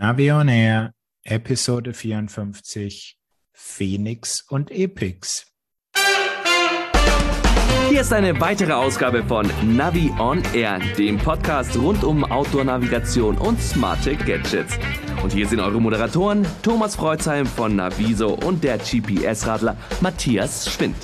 Navi on Air, Episode 54, Phoenix und Epix. Hier ist eine weitere Ausgabe von Navi on Air, dem Podcast rund um Outdoor-Navigation und smarte Gadgets. Und hier sind eure Moderatoren Thomas Freuzheim von Naviso und der GPS-Radler Matthias Schwind.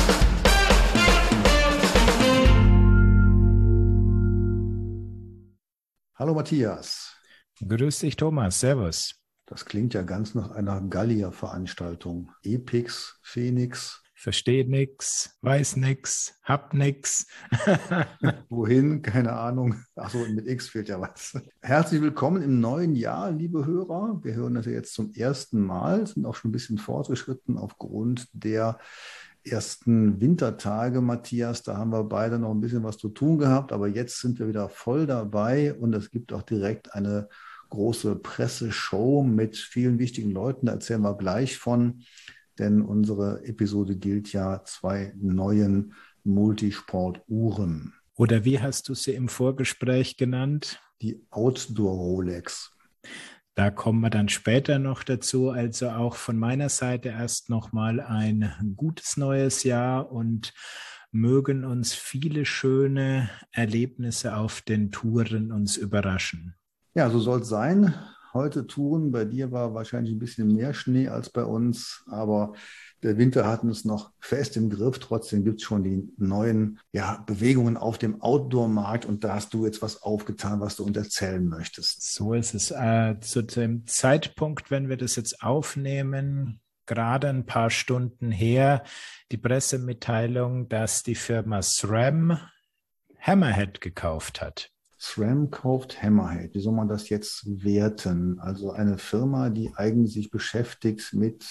Hallo Matthias. Grüß dich, Thomas. Servus. Das klingt ja ganz nach einer Gallier-Veranstaltung. Epix, Phoenix. Versteh nix, weiß nix, hab nix. Wohin? Keine Ahnung. Achso, mit X fehlt ja was. Herzlich willkommen im neuen Jahr, liebe Hörer. Wir hören das ja jetzt zum ersten Mal, sind auch schon ein bisschen fortgeschritten aufgrund der ersten Wintertage, Matthias. Da haben wir beide noch ein bisschen was zu tun gehabt, aber jetzt sind wir wieder voll dabei und es gibt auch direkt eine große Presseshow mit vielen wichtigen Leuten. Da erzählen wir gleich von. Denn unsere Episode gilt ja 2 neuen Multisport-Uhren. Oder wie hast du sie im Vorgespräch genannt? Die Outdoor Rolex. Da kommen wir dann später noch dazu. Also auch von meiner Seite erst nochmal ein gutes neues Jahr und mögen uns viele schöne Erlebnisse auf den Touren uns überraschen. Ja, so soll es sein. Heute Touren, bei dir war wahrscheinlich ein bisschen mehr Schnee als bei uns, aber der Winter hat uns noch fest im Griff. Trotzdem gibt es schon die neuen Bewegungen auf dem Outdoor-Markt und da hast du jetzt was aufgetan, was du uns erzählen möchtest. So ist es. Zu dem Zeitpunkt, wenn wir das jetzt aufnehmen, gerade ein paar Stunden her, die Pressemitteilung, dass die Firma SRAM Hammerhead gekauft hat. SRAM kauft Hammerhead. Wie soll man das jetzt werten? Also eine Firma, die eigentlich sich beschäftigt mit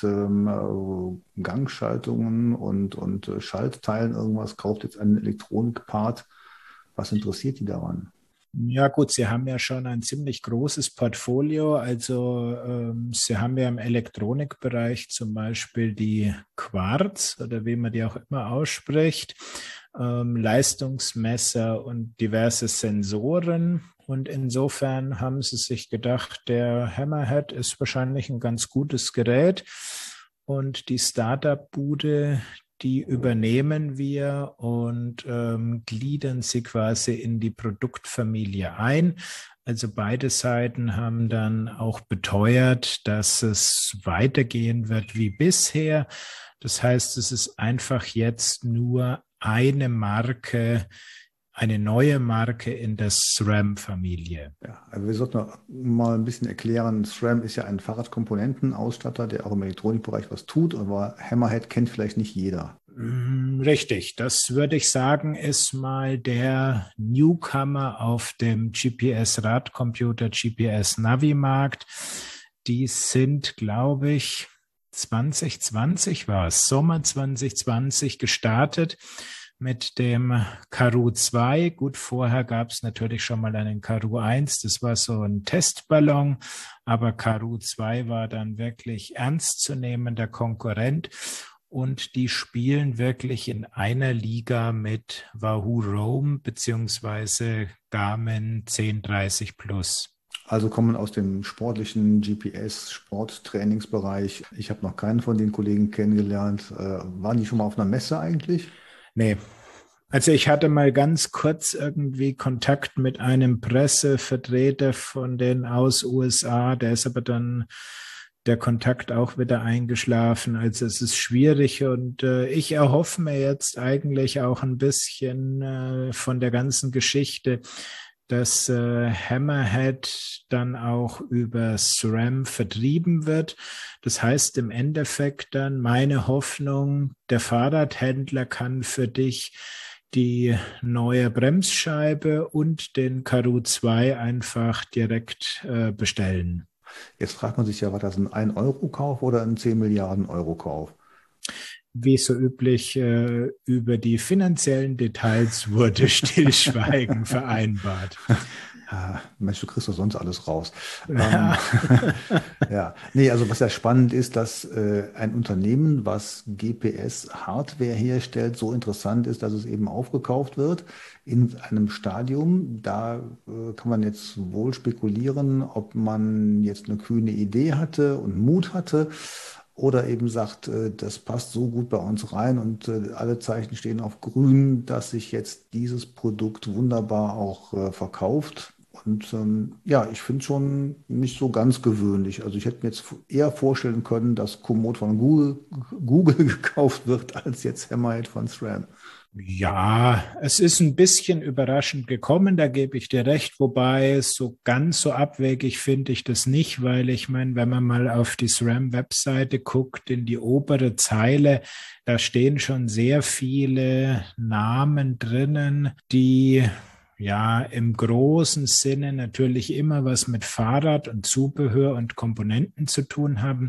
Gangschaltungen und Schaltteilen, irgendwas, kauft jetzt einen Elektronikpart. Was interessiert die daran? Ja gut, sie haben ja schon ein ziemlich großes Portfolio. Also sie haben ja im Elektronikbereich zum Beispiel die Quartz oder wie man die auch immer ausspricht, Leistungsmesser und diverse Sensoren. Und insofern haben sie sich gedacht, der Hammerhead ist wahrscheinlich ein ganz gutes Gerät. Und die Startup-Bude, die übernehmen wir und gliedern sie quasi in die Produktfamilie ein. Also beide Seiten haben dann auch beteuert, dass es weitergehen wird wie bisher. Das heißt, es ist einfach jetzt nur eine Marke, eine neue Marke in der SRAM-Familie. Ja, also wir sollten noch mal ein bisschen erklären, SRAM ist ja ein Fahrradkomponentenausstatter, der auch im Elektronikbereich was tut, aber Hammerhead kennt vielleicht nicht jeder. Richtig, das würde ich sagen, ist mal der Newcomer auf dem GPS-Radcomputer, GPS-Navi-Markt. Die sind, glaube ich, 2020 war es, Sommer 2020 gestartet mit dem Karoo 2. Gut, vorher gab es natürlich schon mal einen Karoo 1, das war so ein Testballon, aber Karoo 2 war dann wirklich ernstzunehmender Konkurrent und die spielen wirklich in einer Liga mit Wahoo Roam beziehungsweise Garmin 1030 Plus. Also kommen aus dem sportlichen GPS-Sporttrainingsbereich. Ich habe noch keinen von den Kollegen kennengelernt. Waren die schon mal auf einer Messe eigentlich? Nee. Also ich hatte mal ganz kurz irgendwie Kontakt mit einem Pressevertreter von den aus USA. Der ist aber dann der Kontakt auch wieder eingeschlafen. Also es ist schwierig und ich erhoffe mir jetzt eigentlich auch ein bisschen von der ganzen Geschichte, dass Hammerhead dann auch über SRAM vertrieben wird. Das heißt im Endeffekt dann meine Hoffnung, der Fahrradhändler kann für dich die neue Bremsscheibe und den Karoo 2 einfach direkt bestellen. Jetzt fragt man sich ja, war das ein 1-Euro-Kauf oder ein 10 Milliarden Euro-Kauf? Wie so üblich, über die finanziellen Details wurde Stillschweigen vereinbart. Mensch, du kriegst doch sonst alles raus. Ja. Ja, nee, also was ja spannend ist, dass ein Unternehmen, was GPS-Hardware herstellt, so interessant ist, dass es eben aufgekauft wird in einem Stadium. Da kann man jetzt wohl spekulieren, ob man jetzt eine kühne Idee hatte und Mut hatte oder eben sagt, das passt so gut bei uns rein und alle Zeichen stehen auf grün, dass sich jetzt dieses Produkt wunderbar auch verkauft. Und ja, ich finde schon nicht so ganz gewöhnlich. Also ich hätte mir jetzt eher vorstellen können, dass Komoot von Google gekauft wird, als jetzt Hammerhead von SRAM. Ja, es ist ein bisschen überraschend gekommen, da gebe ich dir recht, wobei so ganz so abwegig finde ich das nicht, weil ich meine, wenn man mal auf die SRAM-Webseite guckt, in die obere Zeile, da stehen schon sehr viele Namen drinnen, die ja im großen Sinne natürlich immer was mit Fahrrad und Zubehör und Komponenten zu tun haben.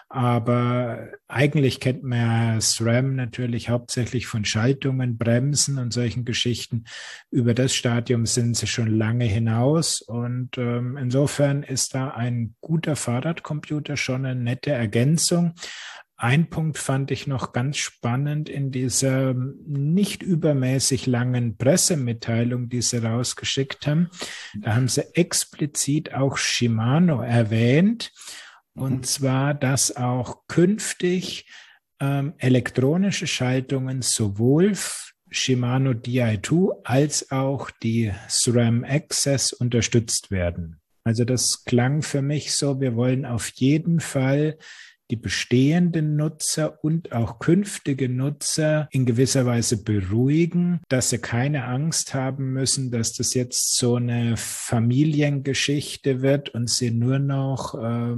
Aber eigentlich kennt man ja SRAM natürlich hauptsächlich von Schaltungen, Bremsen und solchen Geschichten. Über das Stadium sind sie schon lange hinaus. Und insofern ist da ein guter Fahrradcomputer schon eine nette Ergänzung. Ein Punkt fand ich noch ganz spannend in dieser nicht übermäßig langen Pressemitteilung, die sie rausgeschickt haben. Da haben sie explizit auch Shimano erwähnt. Und zwar, dass auch künftig elektronische Schaltungen sowohl Shimano Di2 als auch die SRAM Access unterstützt werden. Also das klang für mich so, wir wollen auf jeden Fall die bestehenden Nutzer und auch künftige Nutzer in gewisser Weise beruhigen, dass sie keine Angst haben müssen, dass das jetzt so eine Familiengeschichte wird und sie nur noch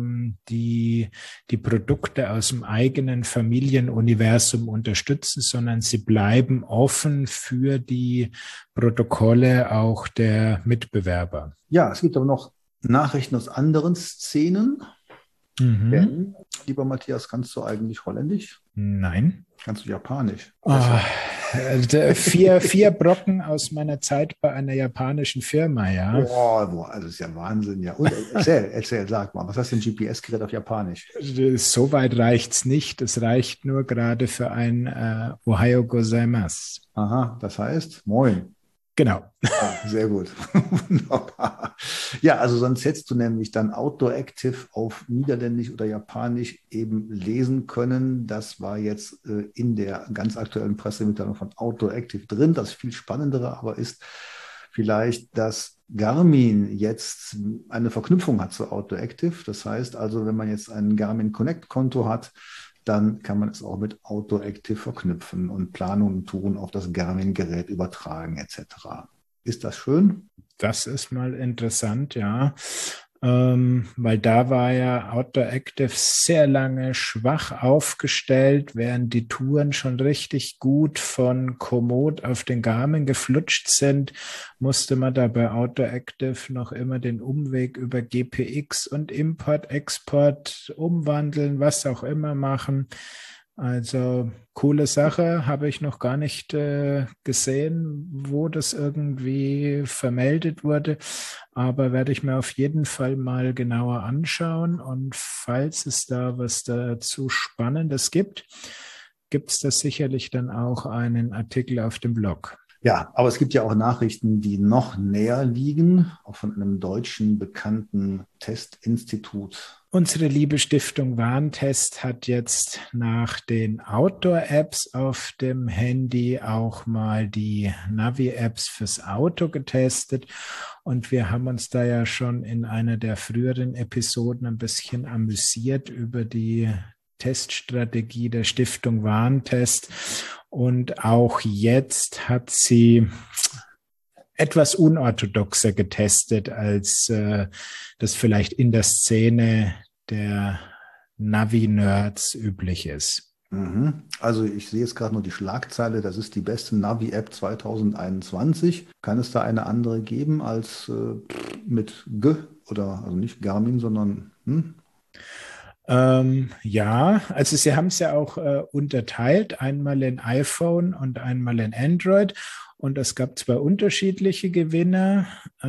die Produkte aus dem eigenen Familienuniversum unterstützen, sondern sie bleiben offen für die Protokolle auch der Mitbewerber. Ja, es gibt aber noch Nachrichten aus anderen Szenen. Denn, lieber Matthias, kannst du eigentlich Holländisch? Nein. Kannst du Japanisch? Vier Brocken aus meiner Zeit bei einer japanischen Firma, ja. Boah, also ist ja Wahnsinn, ja. Und erzähl, sag mal, was hast du denn GPS-Gerät auf Japanisch? So weit reicht's nicht. Es reicht nur gerade für ein Ohayo gozaimasu. Aha, das heißt, moin. Genau. Ah, sehr gut. Wunderbar. Ja, also sonst hättest du nämlich dann Outdoor Active auf Niederländisch oder Japanisch eben lesen können. Das war jetzt in der ganz aktuellen Pressemitteilung von Outdoor Active drin. Das viel Spannendere aber ist vielleicht, dass Garmin jetzt eine Verknüpfung hat zu Outdoor Active. Das heißt also, wenn man jetzt ein Garmin Connect Konto hat, dann kann man es auch mit Outdoor Active verknüpfen und Planungen und Touren auf das Garmin-Gerät übertragen etc. Ist das schön? Das ist mal interessant, ja. Weil da war ja Outdoor Active sehr lange schwach aufgestellt, während die Touren schon richtig gut von Komoot auf den Garmin geflutscht sind, musste man da bei Outdoor Active noch immer den Umweg über GPX und Import, Export umwandeln, was auch immer machen. Also coole Sache, habe ich noch gar nicht gesehen, wo das irgendwie vermeldet wurde, aber werde ich mir auf jeden Fall mal genauer anschauen und falls es da was dazu Spannendes gibt, gibt es da sicherlich dann auch einen Artikel auf dem Blog. Ja, aber es gibt ja auch Nachrichten, die noch näher liegen, auch von einem deutschen bekannten Testinstitut. Unsere liebe Stiftung Warntest hat jetzt nach den Outdoor-Apps auf dem Handy auch mal die Navi-Apps fürs Auto getestet. Und wir haben uns da ja schon in einer der früheren Episoden ein bisschen amüsiert über die Teststrategie der Stiftung Warntest. Und auch jetzt hat sie etwas unorthodoxer getestet, als das vielleicht in der Szene der Navi-Nerds üblich ist. Also ich sehe jetzt gerade nur die Schlagzeile, das ist die beste Navi-App 2021. Kann es da eine andere geben als mit G oder also nicht Garmin, sondern Ja, also sie haben es ja auch unterteilt, einmal in iPhone und einmal in Android. Und es gab zwei unterschiedliche Gewinner.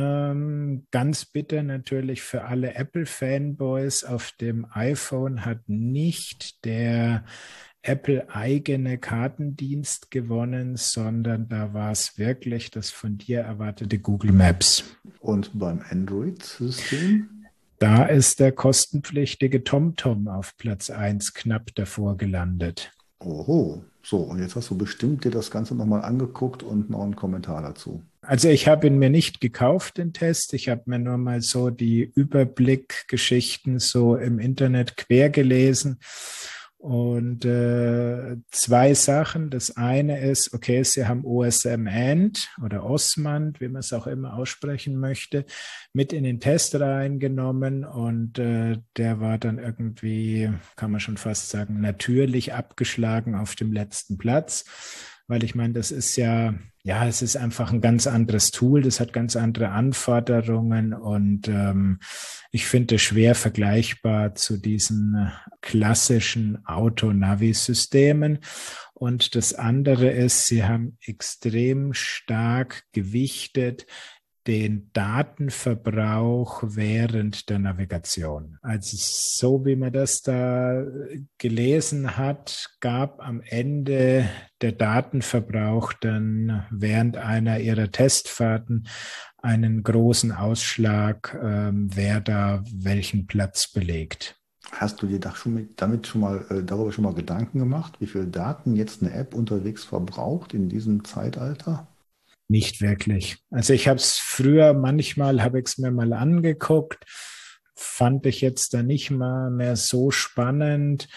Ganz bitter natürlich für alle Apple-Fanboys. Auf dem iPhone hat nicht der Apple-eigene Kartendienst gewonnen, sondern da war es wirklich das von dir erwartete Google Maps. Und beim Android-System? Da ist der kostenpflichtige TomTom auf Platz 1 knapp davor gelandet. Oho, so, und jetzt hast du bestimmt dir das Ganze nochmal angeguckt und noch einen Kommentar dazu. Also ich habe ihn mir nicht gekauft, den Test. Ich habe mir nur mal so die Überblickgeschichten so im Internet quer gelesen. Und zwei Sachen. Das eine ist, okay, sie haben OSM-AND oder Osmand, wie man es auch immer aussprechen möchte, mit in den Test reingenommen. Und der war dann irgendwie, kann man schon fast sagen, natürlich abgeschlagen auf dem letzten Platz. Weil ich meine, das ist ja, es ist einfach ein ganz anderes Tool, das hat ganz andere Anforderungen und ich finde es schwer vergleichbar zu diesen klassischen Auto-Navi-Systemen. Und das andere ist, sie haben extrem stark gewichtet den Datenverbrauch während der Navigation. Also so wie man das da gelesen hat, gab am Ende der Datenverbrauch dann während einer ihrer Testfahrten einen großen Ausschlag, wer da welchen Platz belegt. Hast du dir darüber schon mal Gedanken gemacht, wie viel Daten jetzt eine App unterwegs verbraucht in diesem Zeitalter? Nicht wirklich. Also ich habe es früher, manchmal habe ich es mir mal angeguckt, fand ich jetzt da nicht mal mehr so spannend.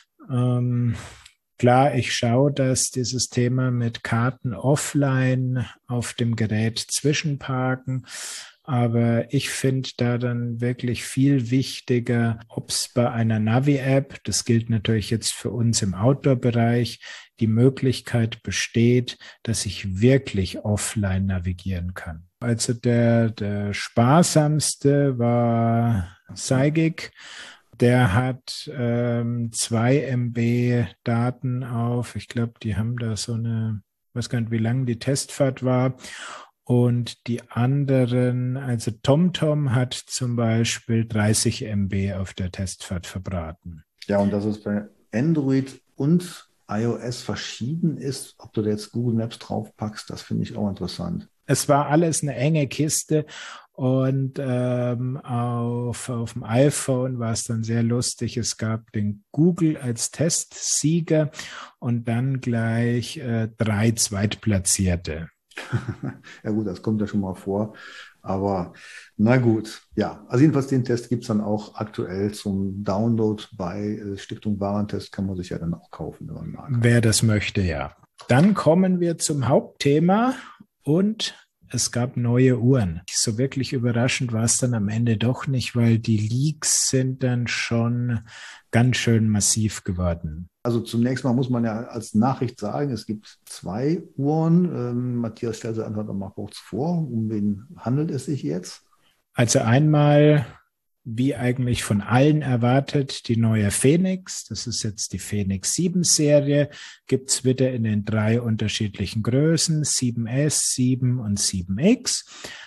Klar, ich schaue, dass dieses Thema mit Karten offline auf dem Gerät zwischenparken, aber ich finde da dann wirklich viel wichtiger, ob es bei einer Navi-App, das gilt natürlich jetzt für uns im Outdoor-Bereich, die Möglichkeit besteht, dass ich wirklich offline navigieren kann. Also der sparsamste war Cygic. Der hat 2 MB Daten auf. Ich glaube, die haben da so eine, ich weiß gar nicht, wie lang die Testfahrt war. Und die anderen, also TomTom hat zum Beispiel 30 MB auf der Testfahrt verbraten. Ja, und dass es bei Android und iOS verschieden ist, ob du da jetzt Google Maps draufpackst, das finde ich auch interessant. Es war alles eine enge Kiste und auf dem iPhone war es dann sehr lustig. Es gab den Google als Testsieger und dann gleich 3 Zweitplatzierte. Ja gut, das kommt ja schon mal vor. Aber na gut, ja. Also jedenfalls den Test gibt es dann auch aktuell zum Download bei Stiftung Warentest, kann man sich ja dann auch kaufen, wenn man mag. Wer das möchte, ja. Dann kommen wir zum Hauptthema und es gab neue Uhren. So wirklich überraschend war es dann am Ende doch nicht, weil die Leaks sind dann schon ganz schön massiv geworden. Also zunächst mal muss man ja als Nachricht sagen, es gibt 2 Uhren. Matthias, stell sie einfach mal kurz vor. Um wen handelt es sich jetzt? Also einmal, wie eigentlich von allen erwartet, die neue Fenix. Das ist jetzt die Fenix 7 Serie. Gibt es wieder in den 3 unterschiedlichen Größen, 7S, 7 und 7X.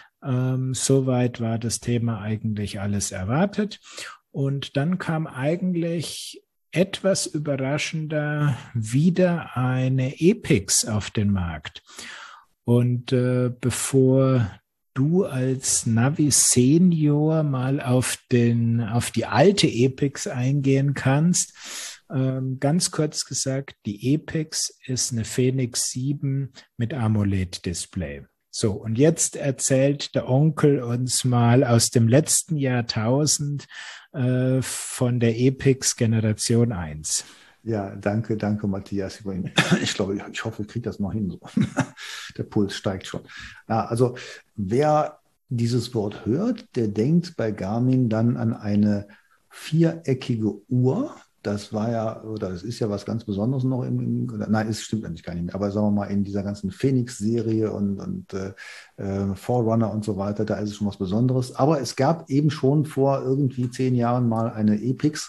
Soweit war das Thema eigentlich alles erwartet. Und dann kam eigentlich etwas überraschender wieder eine Epix auf den Markt. Und bevor du als Navi Senior mal auf die alte Epix eingehen kannst, ganz kurz gesagt, die Epix ist eine Fenix 7 mit AMOLED-Display. So, und jetzt erzählt der Onkel uns mal aus dem letzten Jahrtausend von der Epix Generation 1. Ja, danke, Matthias. Ich hoffe, ich kriege das noch hin. Der Puls steigt schon. Ja, also wer dieses Wort hört, der denkt bei Garmin dann an eine viereckige Uhr. Das war ja, oder das ist ja was ganz Besonderes noch nein, es stimmt eigentlich gar nicht mehr, aber sagen wir mal in dieser ganzen Phoenix-Serie und Forerunner und so weiter, da ist es schon was Besonderes. Aber es gab eben schon vor irgendwie 10 Jahren mal eine Epix,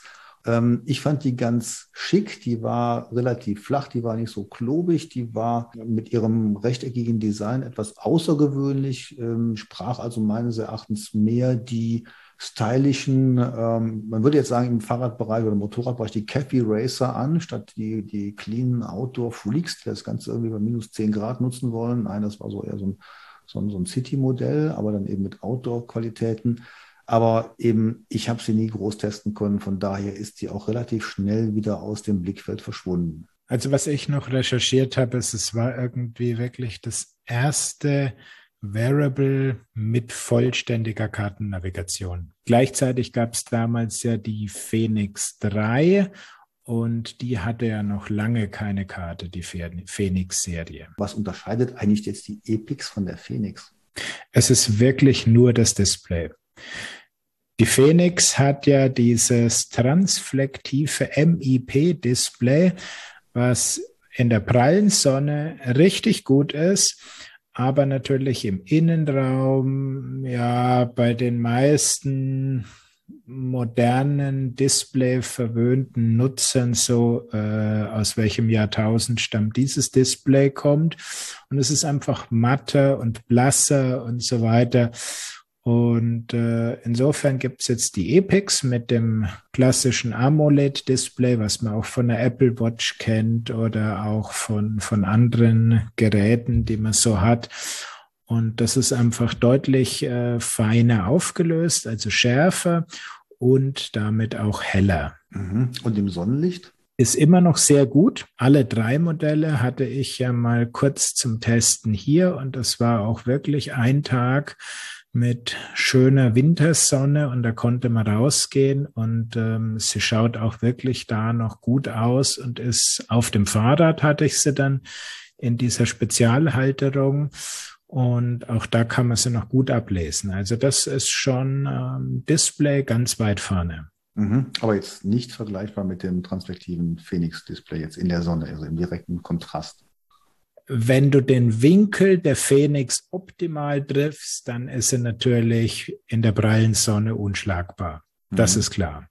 Ich fand die ganz schick, die war relativ flach, die war nicht so klobig, die war mit ihrem rechteckigen Design etwas außergewöhnlich, sprach also meines Erachtens mehr die stylischen, man würde jetzt sagen im Fahrradbereich oder im Motorradbereich die Cafe Racer an, statt die cleanen Outdoor Freaks, die das Ganze irgendwie bei minus 10 Grad nutzen wollen. Nein, das war so eher so ein City-Modell, aber dann eben mit Outdoor-Qualitäten. Aber eben, ich habe sie nie groß testen können, von daher ist sie auch relativ schnell wieder aus dem Blickfeld verschwunden. Also was ich noch recherchiert habe, ist, es war irgendwie wirklich das erste Wearable mit vollständiger Kartennavigation. Gleichzeitig gab es damals ja die Fenix 3 und die hatte ja noch lange keine Karte, die Fenix-Serie. Was unterscheidet eigentlich jetzt die Epix von der Fenix? Es ist wirklich nur das Display. Die Fenix hat ja dieses transflektive MIP-Display, was in der prallen Sonne richtig gut ist, aber natürlich im Innenraum, ja, bei den meisten modernen Display-verwöhnten Nutzern so, aus welchem Jahrtausend stammt dieses Display kommt. Und es ist einfach matter und blasser und so weiter. Und insofern gibt es jetzt die Epix mit dem klassischen AMOLED-Display, was man auch von der Apple Watch kennt oder auch von anderen Geräten, die man so hat. Und das ist einfach deutlich feiner aufgelöst, also schärfer und damit auch heller. Und im Sonnenlicht? Ist immer noch sehr gut. Alle 3 Modelle hatte ich ja mal kurz zum Testen hier und das war auch wirklich ein Tag mit schöner Wintersonne und da konnte man rausgehen und sie schaut auch wirklich da noch gut aus und ist auf dem Fahrrad, hatte ich sie dann in dieser Spezialhalterung und auch da kann man sie noch gut ablesen. Also das ist schon Display ganz weit vorne. Aber jetzt nicht vergleichbar mit dem transflektiven Fenix-Display jetzt in der Sonne, also im direkten Kontrast. Wenn du den Winkel der Fenix optimal triffst, dann ist sie natürlich in der prallen Sonne unschlagbar. Das ist klar.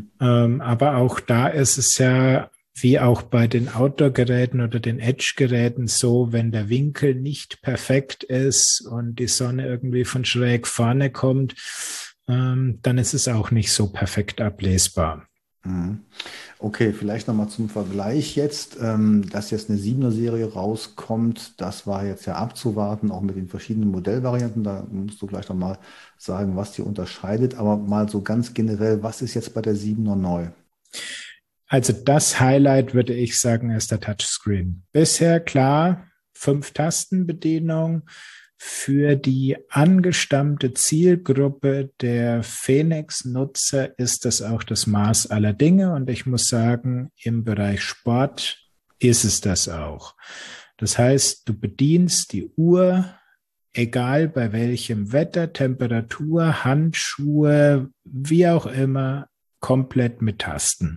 Aber auch da ist es ja wie auch bei den Outdoor-Geräten oder den Edge-Geräten so, wenn der Winkel nicht perfekt ist und die Sonne irgendwie von schräg vorne kommt, dann ist es auch nicht so perfekt ablesbar. Okay, vielleicht nochmal zum Vergleich jetzt, dass jetzt eine 7er-Serie rauskommt, das war jetzt ja abzuwarten, auch mit den verschiedenen Modellvarianten, da musst du gleich nochmal sagen, was die unterscheidet, aber mal so ganz generell, was ist jetzt bei der 7er neu? Also das Highlight, würde ich sagen, ist der Touchscreen. Bisher klar, 5-Tasten-Bedienung. Für die angestammte Zielgruppe der Fenix-Nutzer ist das auch das Maß aller Dinge. Und ich muss sagen, im Bereich Sport ist es das auch. Das heißt, du bedienst die Uhr, egal bei welchem Wetter, Temperatur, Handschuhe, wie auch immer, komplett mit Tasten.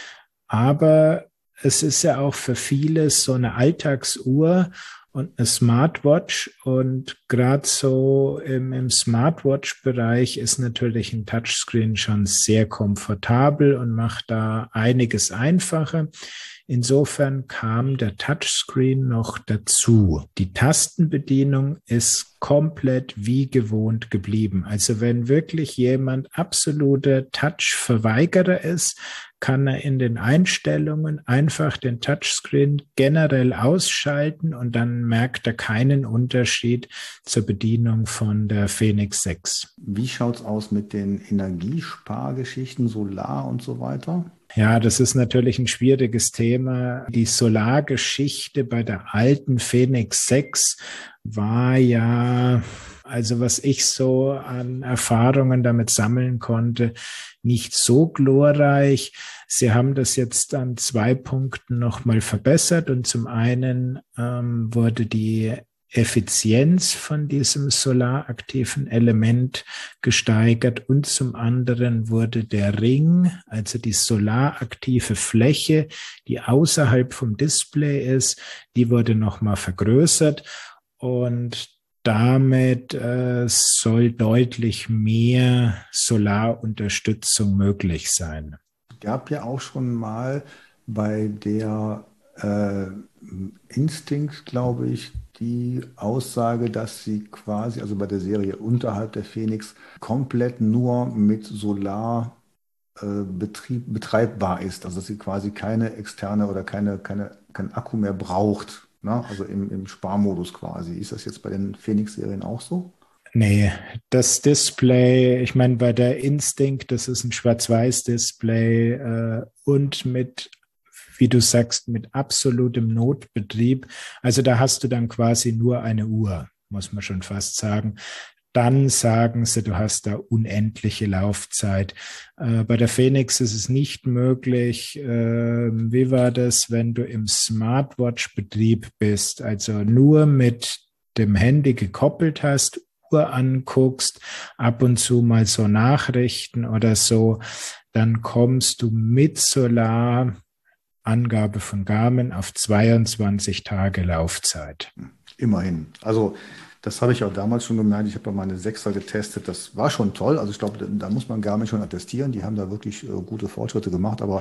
Aber es ist ja auch für viele so eine Alltagsuhr und eine Smartwatch und gerade so im Smartwatch-Bereich ist natürlich ein Touchscreen schon sehr komfortabel und macht da einiges einfacher. Insofern kam der Touchscreen noch dazu. Die Tastenbedienung ist komplett wie gewohnt geblieben. Also wenn wirklich jemand absoluter Touch-Verweigerer ist, kann er in den Einstellungen einfach den Touchscreen generell ausschalten und dann merkt er keinen Unterschied zur Bedienung von der Fenix 6. Wie schaut es aus mit den Energiespargeschichten, Solar und so weiter? Ja, das ist natürlich ein schwieriges Thema. Die Solargeschichte bei der alten Fenix 6 war ja, also was ich so an Erfahrungen damit sammeln konnte, nicht so glorreich. Sie haben das jetzt an 2 Punkten nochmal verbessert und zum einen wurde die Effizienz von diesem solaraktiven Element gesteigert und zum anderen wurde der Ring, also die solaraktive Fläche, die außerhalb vom Display ist, die wurde nochmal vergrößert und damit soll deutlich mehr Solarunterstützung möglich sein. gab ja auch schon mal bei der Instinct, glaube ich, die Aussage, dass sie quasi, also bei der Serie unterhalb der Phoenix, komplett nur mit Solar betreibbar ist. Also dass sie quasi keine externe oder kein Akku mehr braucht. Ne? Also im Sparmodus quasi. Ist das jetzt bei den Phoenix-Serien auch so? Nee, das Display, ich meine, bei der Instinct, das ist ein Schwarz-Weiß-Display und mit, wie du sagst, mit absolutem Notbetrieb. Also da hast du dann quasi nur eine Uhr, muss man schon fast sagen. Dann sagen sie, du hast da unendliche Laufzeit. Bei der Phoenix ist es nicht möglich. Wie war das, wenn du im Smartwatch-Betrieb bist, also nur mit dem Handy gekoppelt hast, Uhr anguckst, ab und zu mal so Nachrichten oder so, dann kommst du mit Solar, Angabe von Garmin, auf 22 Tage Laufzeit. Immerhin. Also das habe ich auch damals schon gemerkt. Ich habe ja meine Sechser getestet. Das war schon toll. Also ich glaube, da muss man Garmin schon attestieren. Die haben da wirklich gute Fortschritte gemacht. Aber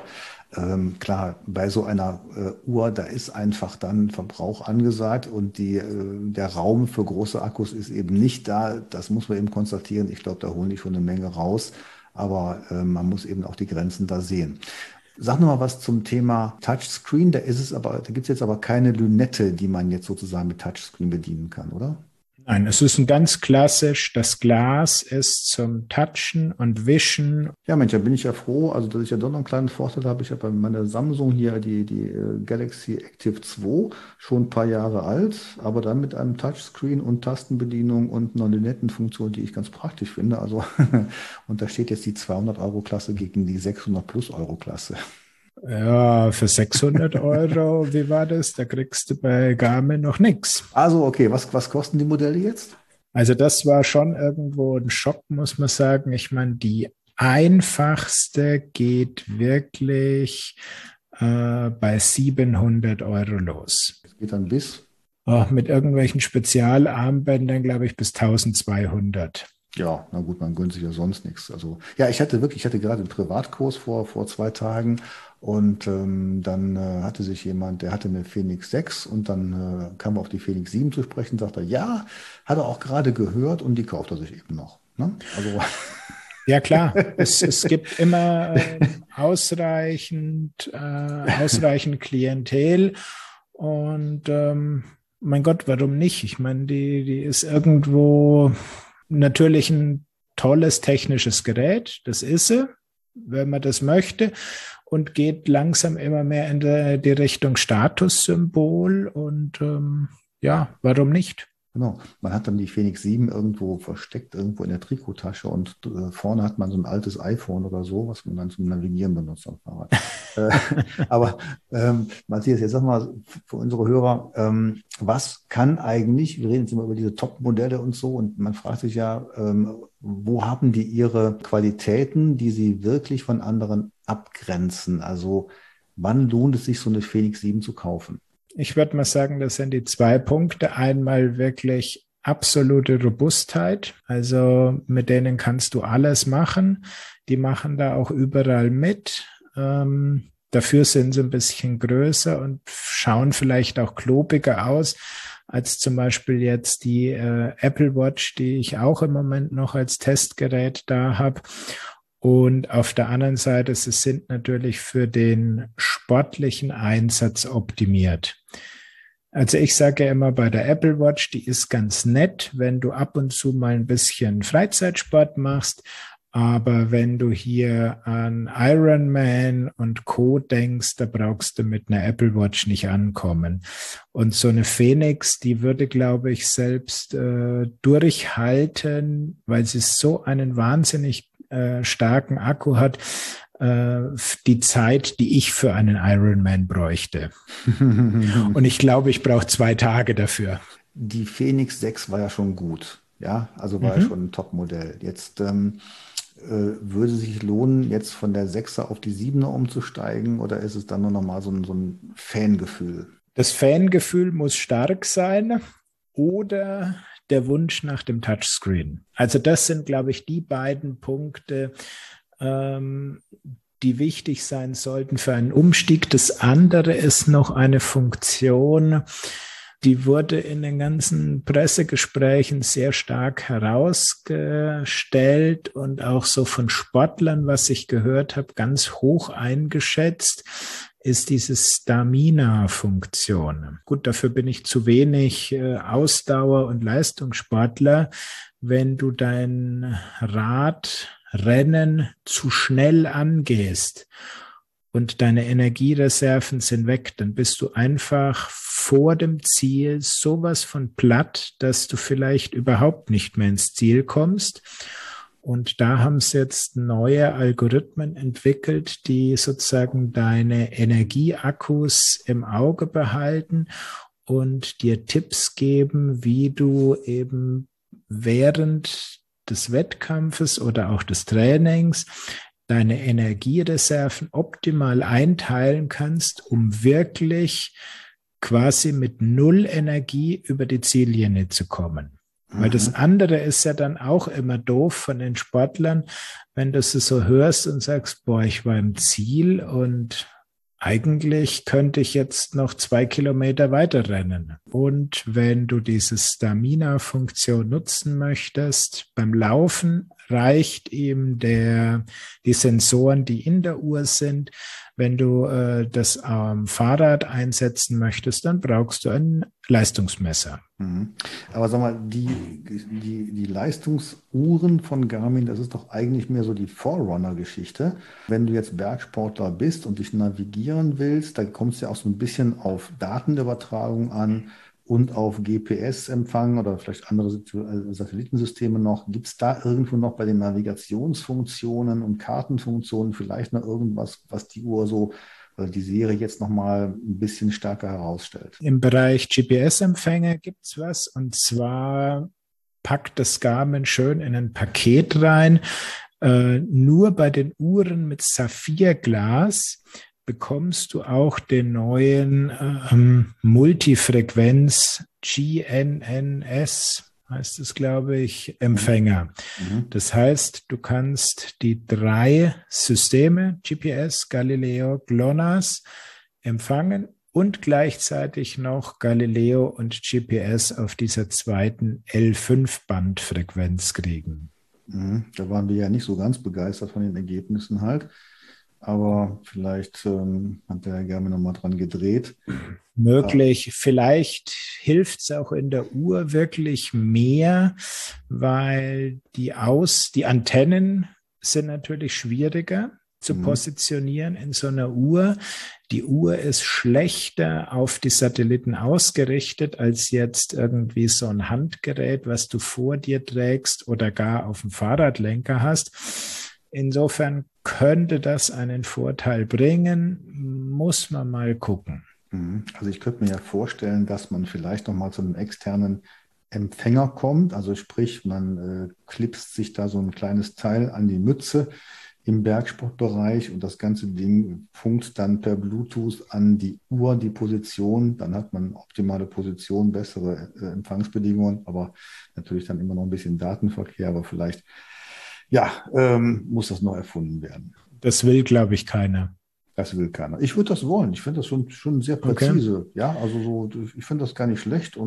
klar, bei so einer Uhr, da ist einfach dann Verbrauch angesagt und der Raum für große Akkus ist eben nicht da. Das muss man eben konstatieren. Ich glaube, da holen die schon eine Menge raus. Aber man muss eben auch die Grenzen da sehen. Sag noch mal was zum Thema Touchscreen. Da gibt es jetzt aber keine Lünette, die man jetzt sozusagen mit Touchscreen bedienen kann, oder? Nein, es ist ein ganz klassisch, das Glas ist zum Touchen und Wischen. Ja, Mensch, da bin ich ja froh, also dass ich ja doch noch einen kleinen Vorteil habe. Ich habe bei meiner Samsung hier die Galaxy Active 2, schon ein paar Jahre alt, aber dann mit einem Touchscreen und Tastenbedienung und einer Lünettenfunktion, die ich ganz praktisch finde. Also, und da steht jetzt die 200-Euro-Klasse gegen die 600-Plus-Euro-Klasse. Ja, für 600 Euro, wie war das? Da kriegst du bei Garmin noch nichts. Also, okay, was kosten die Modelle jetzt? Also das war schon irgendwo ein Schock, muss man sagen. Ich meine, die einfachste geht wirklich bei 700 Euro los. Das geht dann bis? Mit irgendwelchen Spezialarmbändern, glaube ich, bis 1200. Ja, na gut, man gönnt sich ja sonst nichts. Also, ja, ich hatte gerade einen Privatkurs vor 2 Tagen und dann hatte sich jemand, der hatte eine Phoenix 6 und dann kam er auf die Phoenix 7 zu sprechen, sagte er, ja, hat er auch gerade gehört und die kauft er sich eben noch. Ne? Also. Ja, klar. Es gibt immer ausreichend Klientel und mein Gott, warum nicht? Ich meine, die ist irgendwo natürlich ein tolles technisches Gerät, das ist sie, wenn man das möchte, und geht langsam immer mehr in die Richtung Statussymbol und ja, warum nicht? Genau, man hat dann die Phoenix 7 irgendwo versteckt, irgendwo in der Trikottasche und vorne hat man so ein altes iPhone oder so, was man dann zum Navigieren benutzt am Fahrrad. Aber Matthias, jetzt sag mal für unsere Hörer, was kann eigentlich, wir reden jetzt immer über diese Top-Modelle und so und man fragt sich ja, wo haben die ihre Qualitäten, die sie wirklich von anderen abgrenzen? Also wann lohnt es sich, so eine Phoenix 7 zu kaufen? Ich würde mal sagen, das sind die 2 Punkte. Einmal wirklich absolute Robustheit. Also mit denen kannst du alles machen. Die machen da auch überall mit. Dafür sind sie ein bisschen größer und schauen vielleicht auch klobiger aus als zum Beispiel jetzt die Apple Watch, die ich auch im Moment noch als Testgerät da habe. Und auf der anderen Seite, sie sind natürlich für den sportlichen Einsatz optimiert. Also ich sage ja immer bei der Apple Watch, die ist ganz nett, wenn du ab und zu mal ein bisschen Freizeitsport machst. Aber wenn du hier an Ironman und Co. denkst, da brauchst du mit einer Apple Watch nicht ankommen. Und so eine Phoenix, die würde, glaube ich, selbst durchhalten, weil sie so einen wahnsinnig starken Akku hat, die Zeit, die ich für einen Ironman bräuchte. Und ich glaube, ich brauche 2 Tage dafür. Die Phoenix 6 war ja schon gut, ja, also war ja schon ein Top-Modell. Jetzt würde es sich lohnen, jetzt von der 6er auf die 7er umzusteigen oder ist es dann nur noch mal so ein Fangefühl? Das Fangefühl muss stark sein oder der Wunsch nach dem Touchscreen. Also das sind, glaube ich, die beiden Punkte, die wichtig sein sollten für einen Umstieg. Das andere ist noch eine Funktion, die wurde in den ganzen Pressegesprächen sehr stark herausgestellt und auch so von Sportlern, was ich gehört habe, ganz hoch eingeschätzt, ist diese Stamina-Funktion. Gut, dafür bin ich zu wenig Ausdauer- und Leistungssportler. Wenn du dein Radrennen zu schnell angehst und deine Energiereserven sind weg, dann bist du einfach vor dem Ziel sowas von platt, dass du vielleicht überhaupt nicht mehr ins Ziel kommst. Und da haben sie jetzt neue Algorithmen entwickelt, die sozusagen deine Energieakkus im Auge behalten und dir Tipps geben, wie du eben während des Wettkampfes oder auch des Trainings deine Energiereserven optimal einteilen kannst, um wirklich quasi mit Null Energie über die Ziellinie zu kommen. Weil das andere ist ja dann auch immer doof von den Sportlern, wenn du es so hörst und sagst, boah, ich war im Ziel und eigentlich könnte ich jetzt noch 2 Kilometer weiter rennen. Und wenn du diese Stamina-Funktion nutzen möchtest, beim Laufen reicht ihm die Sensoren, die in der Uhr sind. Wenn du das am Fahrrad einsetzen möchtest, dann brauchst du ein Leistungsmesser. Aber sag mal, die Leistungsuhren von Garmin, das ist doch eigentlich mehr so die Forerunner-Geschichte. Wenn du jetzt Bergsportler bist und dich navigieren willst, dann kommst du ja auch so ein bisschen auf Datenübertragung an und auf GPS-Empfang oder vielleicht andere Satellitensysteme noch. Gibt es da irgendwo noch bei den Navigationsfunktionen und Kartenfunktionen vielleicht noch irgendwas, was die Uhr so, oder die Serie jetzt nochmal ein bisschen stärker herausstellt? Im Bereich GPS-Empfänger gibt es was, und zwar packt das Garmin schön in ein Paket rein. Nur bei den Uhren mit Saphirglas bekommst du auch den neuen Multifrequenz GNSS, heißt es, glaube ich, Empfänger. Das heißt, du kannst die 3 Systeme, GPS, Galileo, GLONASS, empfangen und gleichzeitig noch Galileo und GPS auf dieser zweiten L5-Bandfrequenz kriegen. Da waren wir ja nicht so ganz begeistert von den Ergebnissen halt. Aber vielleicht hat der Herr Garmin nochmal dran gedreht. Möglich. Vielleicht hilft es auch in der Uhr wirklich mehr, weil die Antennen sind natürlich schwieriger zu positionieren in so einer Uhr. Die Uhr ist schlechter auf die Satelliten ausgerichtet als jetzt irgendwie so ein Handgerät, was du vor dir trägst oder gar auf dem Fahrradlenker hast. Insofern könnte das einen Vorteil bringen, muss man mal gucken. Also ich könnte mir ja vorstellen, dass man vielleicht nochmal zu einem externen Empfänger kommt. Also sprich, man klipst sich da so ein kleines Teil an die Mütze im Bergsportbereich und das ganze Ding funkt dann per Bluetooth an die Uhr, die Position. Dann hat man optimale Position, bessere Empfangsbedingungen, aber natürlich dann immer noch ein bisschen Datenverkehr, aber vielleicht muss das noch erfunden werden. Das will, glaube ich, keiner. Das will keiner. Ich würde das wollen. Ich finde das schon sehr präzise. Okay. Ja, also so, ich finde das gar nicht schlecht.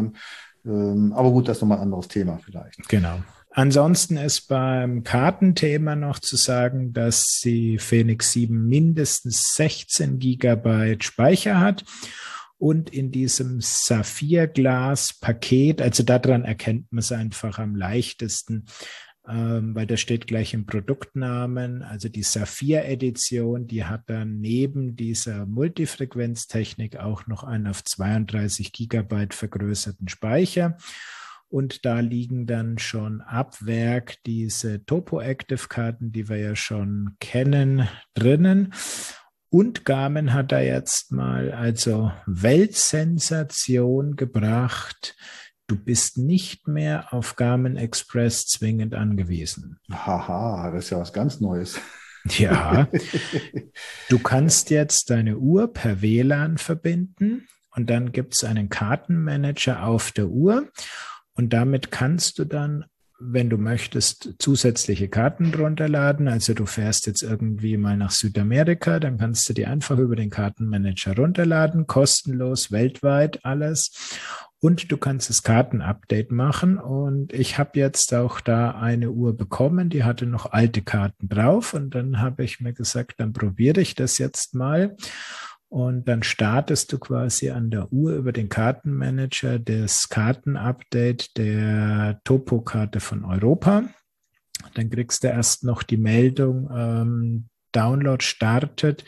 Aber gut, das ist nochmal ein anderes Thema vielleicht. Genau. Ansonsten ist beim Kartenthema noch zu sagen, dass die Fenix 7 mindestens 16 GB Speicher hat. Und in diesem Saphirglas-Paket, also daran erkennt man es einfach am leichtesten, weil da steht gleich im Produktnamen, also die Saphir-Edition, die hat dann neben dieser Multifrequenztechnik auch noch einen auf 32 GB vergrößerten Speicher. Und da liegen dann schon ab Werk diese Topo-Active-Karten, die wir ja schon kennen, drinnen. Und Garmin hat da jetzt mal also Weltsensation gebracht. Du bist nicht mehr auf Garmin Express zwingend angewiesen. Haha, das ist ja was ganz Neues. Ja, du kannst jetzt deine Uhr per WLAN verbinden und dann gibt es einen Kartenmanager auf der Uhr und damit kannst du dann wenn du möchtest, zusätzliche Karten runterladen. Also du fährst jetzt irgendwie mal nach Südamerika, dann kannst du die einfach über den Kartenmanager runterladen, kostenlos, weltweit alles. Und du kannst das Kartenupdate machen. Und ich habe jetzt auch da eine Uhr bekommen, die hatte noch alte Karten drauf. Und dann habe ich mir gesagt, dann probiere ich das jetzt mal. Und dann startest du quasi an der Uhr über den Kartenmanager das Kartenupdate der Topo-Karte von Europa. Dann kriegst du erst noch die Meldung, Download startet,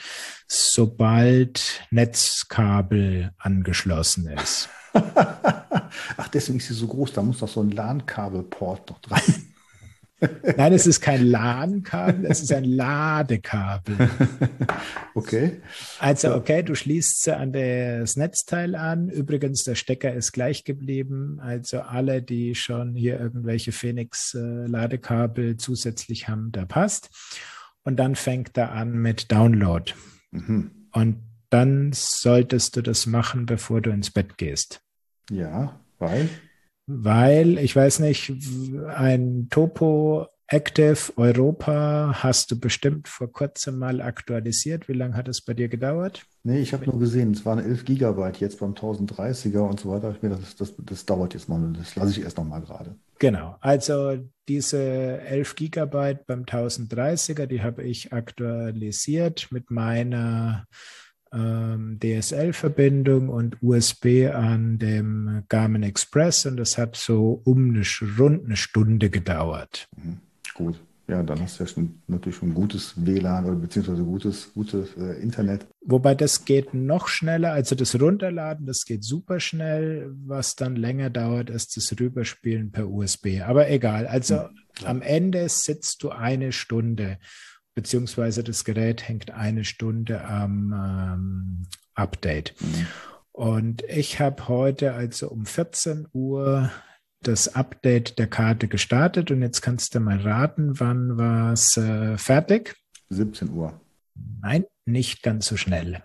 sobald Netzkabel angeschlossen ist. Ach, deswegen ist sie so groß, da muss doch so ein LAN-Kabelport noch dran. Nein, es ist kein LAN-Kabel, es ist ein Ladekabel. Okay. Also, okay, du schließt sie an das Netzteil an. Übrigens, der Stecker ist gleich geblieben. Also alle, die schon hier irgendwelche Phoenix-Ladekabel zusätzlich haben, da passt. Und dann fängt er an mit Download. Mhm. Und dann solltest du das machen, bevor du ins Bett gehst. Ja, weil? Weil, ich weiß nicht, ein Topo Active Europa hast du bestimmt vor kurzem mal aktualisiert. Wie lange hat es bei dir gedauert? Nee, ich habe nur gesehen, es waren 11 Gigabyte jetzt beim 1030er und so weiter. Ich mir, das dauert jetzt mal, das lasse ich erst noch mal gerade. Genau, also diese 11 Gigabyte beim 1030er, die habe ich aktualisiert mit meiner DSL-Verbindung und USB an dem Garmin Express und das hat so rund eine Stunde gedauert. Mhm. Gut, ja, dann hast du ja natürlich schon gutes WLAN oder beziehungsweise gutes Internet. Wobei das geht noch schneller, also das Runterladen, das geht super schnell. Was dann länger dauert, ist das Rüberspielen per USB. Aber egal, also am Ende sitzt du eine Stunde, beziehungsweise das Gerät hängt eine Stunde am Update. Mhm. Und ich habe heute also um 14 Uhr das Update der Karte gestartet und jetzt kannst du mal raten, wann war es fertig? 17 Uhr. Nein, nicht ganz so schnell.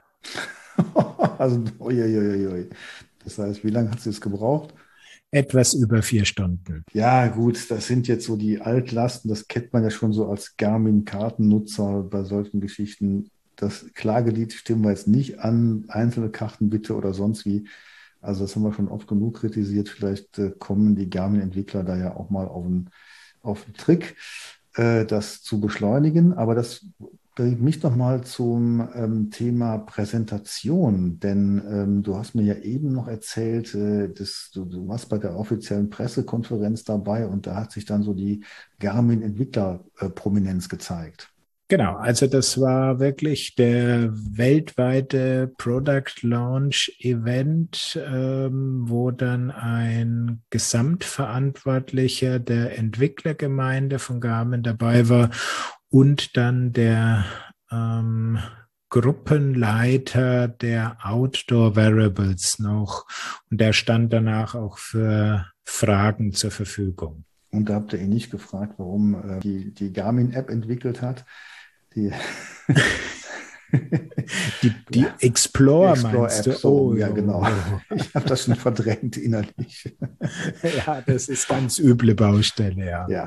Also, uiuiui. Das heißt, wie lange hat sie es gebraucht? Etwas über 4 Stunden. Ja, gut, das sind jetzt so die Altlasten, das kennt man ja schon so als Garmin-Kartennutzer bei solchen Geschichten. Das Klagelied stimmen wir jetzt nicht an, einzelne Karten bitte oder sonst wie. Also das haben wir schon oft genug kritisiert. Vielleicht kommen die Garmin-Entwickler da ja auch mal auf den Trick, das zu beschleunigen. Aber das bringt mich noch mal zum Thema Präsentation. Denn du hast mir ja eben noch erzählt, du warst bei der offiziellen Pressekonferenz dabei und da hat sich dann so die Garmin-Entwickler-Prominenz gezeigt. Genau, also das war wirklich der weltweite Product Launch Event, wo dann ein Gesamtverantwortlicher der Entwicklergemeinde von Garmin dabei war und dann der Gruppenleiter der Outdoor Wearables noch. Und der stand danach auch für Fragen zur Verfügung. Und da habt ihr ihn nicht gefragt, warum die Garmin-App entwickelt hat. Die Explore meinst App, du? Oh, ja, genau. Ich habe das schon verdrängt innerlich. Ja, das ist ganz üble Baustelle, ja. Ja.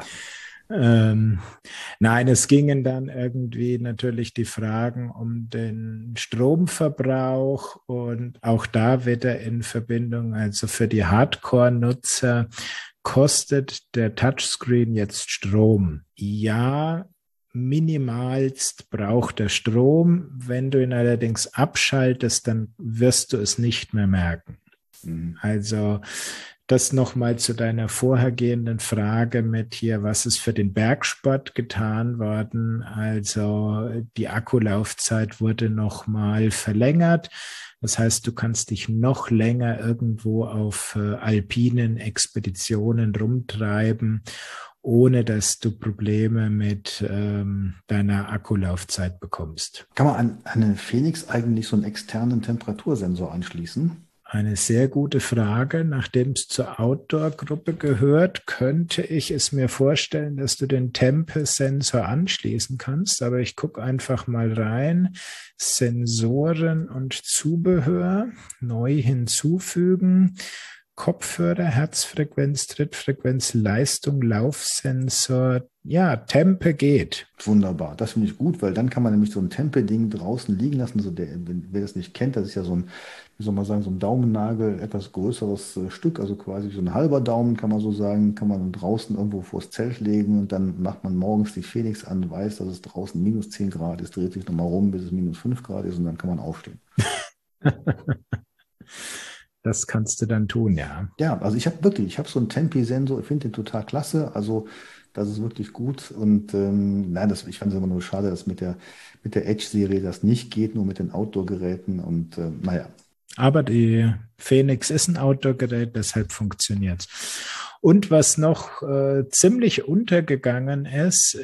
Nein, es gingen dann irgendwie natürlich die Fragen um den Stromverbrauch und auch da wieder in Verbindung, also für die Hardcore-Nutzer, kostet der Touchscreen jetzt Strom? Ja, minimalst braucht er Strom. Wenn du ihn allerdings abschaltest, dann wirst du es nicht mehr merken. Mhm. Also das nochmal zu deiner vorhergehenden Frage mit hier, was ist für den Bergsport getan worden? Also die Akkulaufzeit wurde nochmal verlängert. Das heißt, du kannst dich noch länger irgendwo auf alpinen Expeditionen rumtreiben, ohne dass du Probleme mit deiner Akkulaufzeit bekommst. Kann man an eine Phoenix eigentlich so einen externen Temperatursensor anschließen? Eine sehr gute Frage. Nachdem es zur Outdoor-Gruppe gehört, könnte ich es mir vorstellen, dass du den Tempe-Sensor anschließen kannst. Aber ich gucke einfach mal rein. Sensoren und Zubehör neu hinzufügen. Kopfhörer, Herzfrequenz, Trittfrequenz, Leistung, Laufsensor, ja, Tempe geht. Wunderbar, das finde ich gut, weil dann kann man nämlich so ein Tempe-Ding draußen liegen lassen. So wer das nicht kennt, das ist ja so ein, wie soll man sagen, so ein Daumennagel, etwas größeres Stück, also quasi so ein halber Daumen, kann man so sagen, kann man dann draußen irgendwo vors Zelt legen und dann macht man morgens die Phoenix an, weiß, dass es draußen minus 10 Grad ist, dreht sich nochmal rum, bis es minus 5 Grad ist und dann kann man aufstehen. Das kannst du dann tun, ja. Ja, also ich habe so einen Tempi-Sensor, ich finde den total klasse, also das ist wirklich gut und nein, ich fand es immer nur schade, dass mit der Edge-Serie das nicht geht, nur mit den Outdoor-Geräten und naja. Aber die Phoenix ist ein Outdoor-Gerät, deshalb funktioniert es. Und was noch ziemlich untergegangen ist,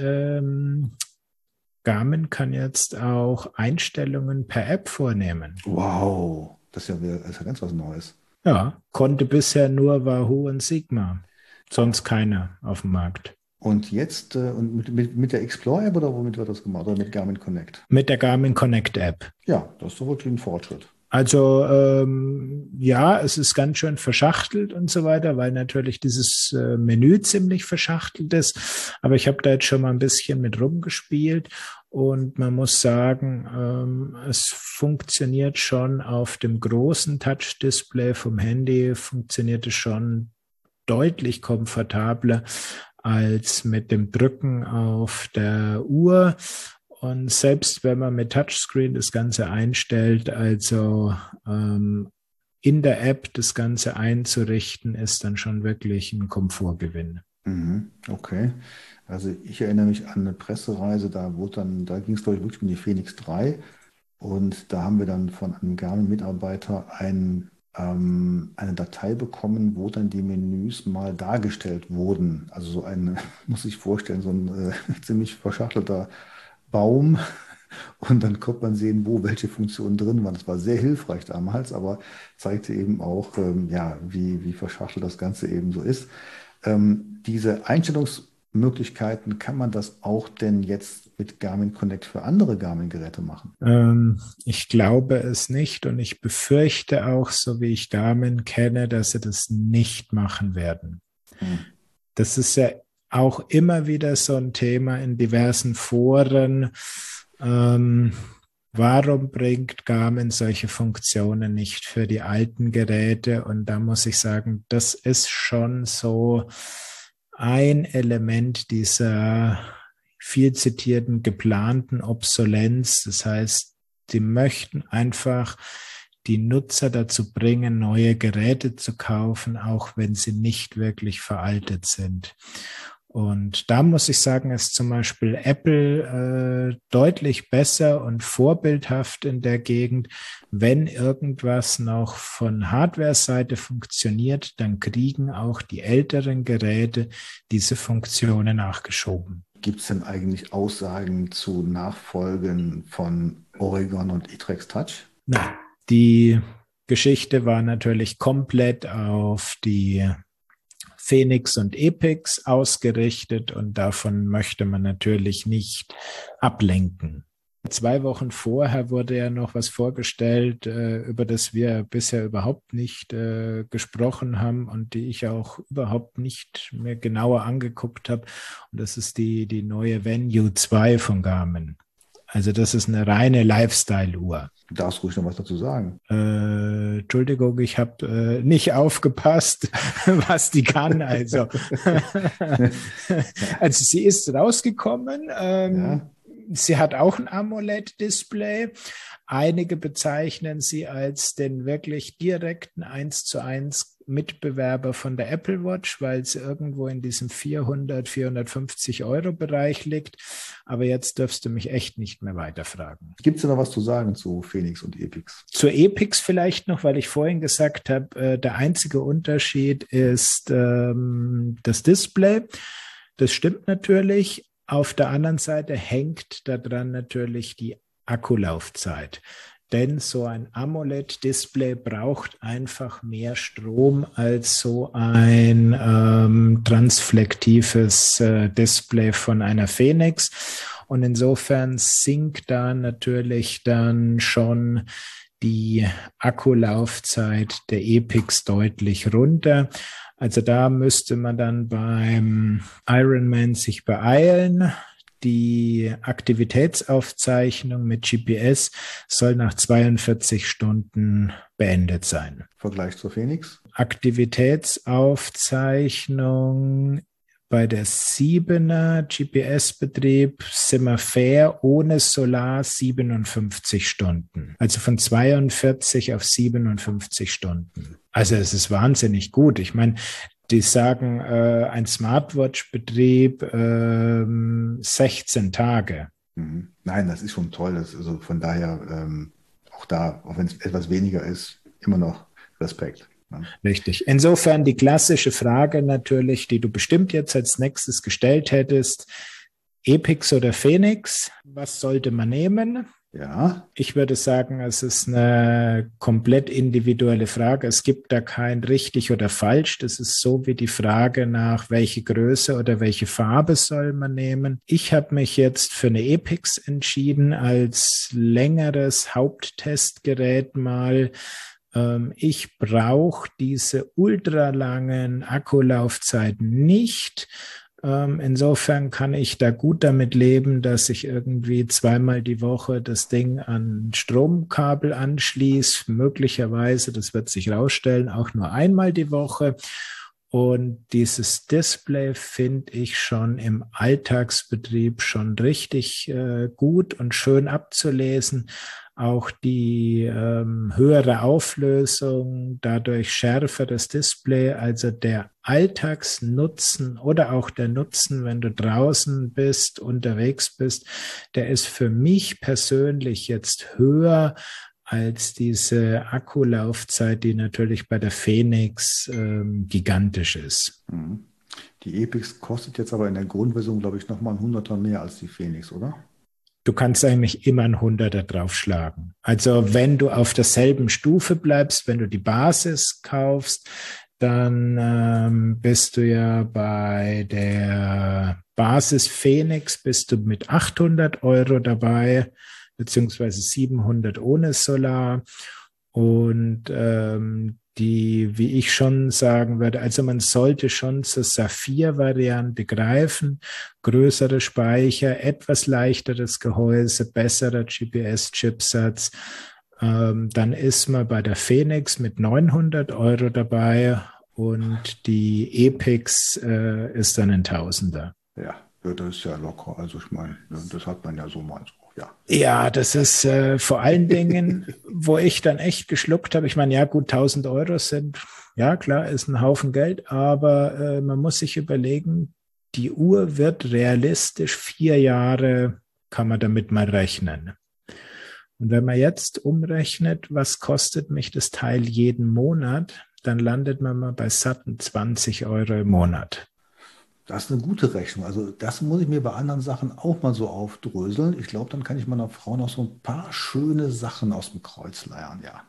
Garmin kann jetzt auch Einstellungen per App vornehmen. Wow, das ist ja ganz was Neues. Ja, konnte bisher nur Wahoo und Sigma, sonst keiner auf dem Markt. Und jetzt mit der Explore-App oder womit wird das gemacht? Oder mit Garmin Connect? Mit der Garmin Connect App. Ja, das ist doch wirklich ein Fortschritt. Also ja, es ist ganz schön verschachtelt und so weiter, weil natürlich dieses Menü ziemlich verschachtelt ist. Aber ich habe da jetzt schon mal ein bisschen mit rumgespielt und man muss sagen, es funktioniert schon auf dem großen Touch-Display vom Handy, funktioniert es schon deutlich komfortabler als mit dem Drücken auf der Uhr. Und selbst wenn man mit Touchscreen das Ganze einstellt, also in der App das Ganze einzurichten, ist dann schon wirklich ein Komfortgewinn. Okay. Also ich erinnere mich an eine Pressereise, da ging es, glaube ich, wirklich um die Phoenix 3. Und da haben wir dann von einem Garmin-Mitarbeiter eine Datei bekommen, wo dann die Menüs mal dargestellt wurden. Also so ein, muss ich vorstellen, so ein ziemlich verschachtelter Baum und dann konnte man sehen, wo welche Funktionen drin waren. Das war sehr hilfreich damals, aber zeigte eben auch, wie verschachtelt das Ganze eben so ist. Diese Einstellungsmöglichkeiten, kann man das auch denn jetzt mit Garmin Connect für andere Garmin-Geräte machen? Ich glaube es nicht und ich befürchte auch, so wie ich Garmin kenne, dass sie das nicht machen werden. Das ist ja auch immer wieder so ein Thema in diversen Foren. Warum bringt Garmin solche Funktionen nicht für die alten Geräte? Und da muss ich sagen, das ist schon so ein Element dieser viel zitierten geplanten Obsolenz. Das heißt, die möchten einfach die Nutzer dazu bringen, neue Geräte zu kaufen, auch wenn sie nicht wirklich veraltet sind. Und da muss ich sagen, ist zum Beispiel Apple deutlich besser und vorbildhaft in der Gegend. Wenn irgendwas noch von Hardware-Seite funktioniert, dann kriegen auch die älteren Geräte diese Funktionen nachgeschoben. Gibt es denn eigentlich Aussagen zu Nachfolgen von Oregon und iTrex Touch? Nein, die Geschichte war natürlich komplett auf die Phoenix und Epix ausgerichtet und davon möchte man natürlich nicht ablenken. 2 Wochen vorher wurde ja noch was vorgestellt, über das wir bisher überhaupt nicht gesprochen haben und die ich auch überhaupt nicht mehr genauer angeguckt habe. Und das ist die neue Venue 2 von Garmin. Also das ist eine reine Lifestyle-Uhr. Du darfst ruhig noch was dazu sagen. Entschuldigung, ich habe nicht aufgepasst, was die kann. Also, also sie ist rausgekommen. Ja. Sie hat auch ein AMOLED-Display. Einige bezeichnen sie als den wirklich direkten 1:1 Mitbewerber von der Apple Watch, weil sie irgendwo in diesem 450 € Bereich liegt. Aber jetzt darfst du mich echt nicht mehr weiterfragen. Gibt es da noch was zu sagen zu Phoenix und Epix? Zu Epix vielleicht noch, weil ich vorhin gesagt habe, der einzige Unterschied ist das Display. Das stimmt natürlich. Auf der anderen Seite hängt daran natürlich die Akkulaufzeit. Denn so ein AMOLED-Display braucht einfach mehr Strom als so ein transflektives Display von einer Phoenix. Und insofern sinkt da natürlich dann schon die Akkulaufzeit der Epix deutlich runter. Also da müsste man dann beim Ironman sich beeilen. Die Aktivitätsaufzeichnung mit GPS soll nach 42 Stunden beendet sein. Vergleich zur Phoenix? Aktivitätsaufzeichnung bei der 7er GPS-Betrieb sind wir fair, ohne Solar 57 Stunden. Also von 42 auf 57 Stunden. Also es ist wahnsinnig gut. Ich meine, die sagen, ein Smartwatch-Betrieb 16 Tage. Nein, das ist schon toll. Also von daher, auch da, auch wenn es etwas weniger ist, immer noch Respekt. Richtig. Insofern die klassische Frage natürlich, die du bestimmt jetzt als nächstes gestellt hättest, Epix oder Phoenix, was sollte man nehmen? Ja. Ich würde sagen, es ist eine komplett individuelle Frage. Es gibt da kein richtig oder falsch. Das ist so wie die Frage nach, welche Größe oder welche Farbe soll man nehmen. Ich habe mich jetzt für eine Epix entschieden als längeres Haupttestgerät mal. Ich brauche diese ultralangen Akkulaufzeiten nicht. Insofern kann ich da gut damit leben, dass ich irgendwie zweimal die Woche das Ding an Stromkabel anschließe. Möglicherweise, das wird sich rausstellen, auch nur einmal die Woche. Und dieses Display finde ich schon im Alltagsbetrieb schon richtig gut und schön abzulesen. Auch die höhere Auflösung, dadurch schärferes Display, also der Alltagsnutzen oder auch der Nutzen, wenn du draußen bist, unterwegs bist, der ist für mich persönlich jetzt höher als diese Akkulaufzeit, die natürlich bei der Phoenix gigantisch ist. Die Epix kostet jetzt aber in der Grundversion, glaube ich, nochmal ein Hunderter mehr als die Phoenix, oder? Du kannst eigentlich immer einen Hunderter draufschlagen. Also wenn du auf derselben Stufe bleibst, wenn du die Basis kaufst, dann bist du ja bei der Basis Phoenix bist du mit 800 € dabei, beziehungsweise 700 ohne Solar. Und die, wie ich schon sagen würde, also man sollte schon zur Saphir-Variante greifen, größere Speicher, etwas leichteres Gehäuse, besserer GPS-Chipsatz. Dann ist man bei der Phoenix mit 900 € dabei und die Epix ist dann ein Tausender. Ja, das ist ja locker. Also ich meine, das hat man ja so mal so. Ja, das ist vor allen Dingen, wo ich dann echt geschluckt habe. Ich meine, ja gut, 1.000 € sind, ja klar, ist ein Haufen Geld, aber man muss sich überlegen, die Uhr wird realistisch 4 Jahre, kann man damit mal rechnen. Und wenn man jetzt umrechnet, was kostet mich das Teil jeden Monat, dann landet man mal bei satten 20 € im Monat. Das ist eine gute Rechnung. Also das muss ich mir bei anderen Sachen auch mal so aufdröseln. Ich glaube, dann kann ich meiner Frau noch so ein paar schöne Sachen aus dem Kreuz leiern, ja.